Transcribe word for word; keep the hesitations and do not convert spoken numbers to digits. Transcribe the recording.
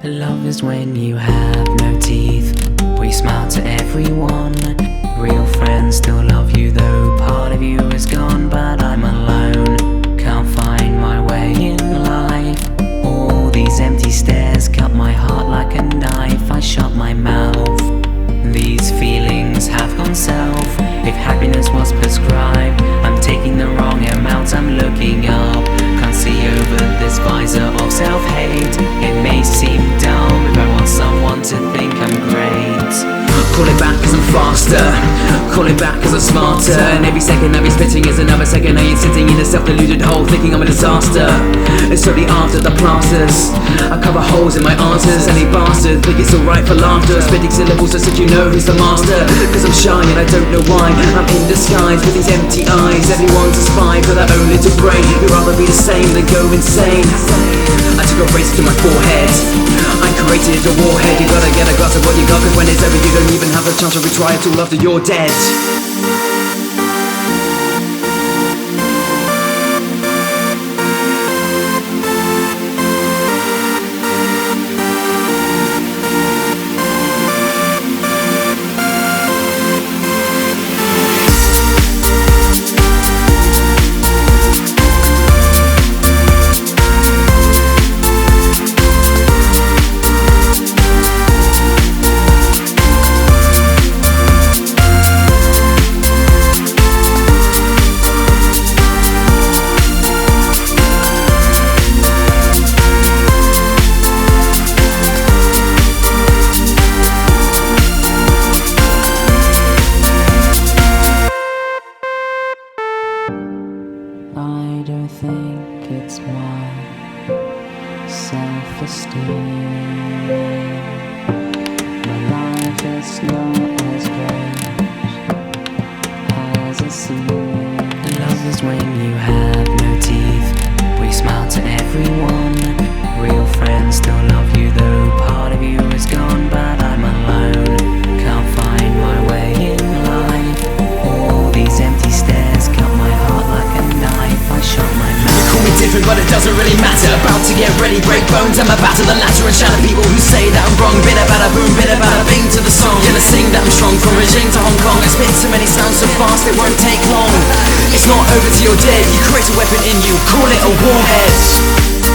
Love is when you have no teeth, but you smile to everyone. Real friends still love you, though part of you is gone. But I'm alone, can't find my way in life. All these empty stares cut my heart like a knife. I shut my mouth, these feelings have gone south. If happiness was prescribed, I'm taking the wrong amount. I'm looking up, can't see over this visor of self-hate. It may seem dumb if I want someone to think I'm great. Call it back cause I'm faster, call it back cause I'm smarter. And every second I be spitting is another second I ain't sitting in a self-deluded hole thinking I'm a disaster. It's only after the plasters I cover holes in my answers. Any bastard think it's alright for laughter, spitting syllables just so you know who's the master. Cause I'm shy and I don't know why I'm in disguise with these empty eyes. Everyone's a spy for their own little brain. You'd rather be the same than go insane. I took a razor to my forehead, I created a warhead. You gotta get a grasp of what you got, cause when it's over you don't even have a chance to retry it till after you're dead. I don't think it's my self-esteem. My life is not as great as it seems. Love is when you have no teeth, but you smile to everyone. Real friends still love you, though part of you is gone. But I'm alone, can't find my way in life. All these empty stares cut my heart like a knife. I shut my mouth. You call me different but it doesn't really matter. About to get ready, break bones, I'm about to the ladder and shatter people who say that I'm wrong. Bit about a boom, bit about a bing to the song. Gonna sing that I'm strong from Beijing to Hong Kong. I spit so many sounds so fast it won't take long. It's not over till you're dead. You create a weapon in you, call it a warhead.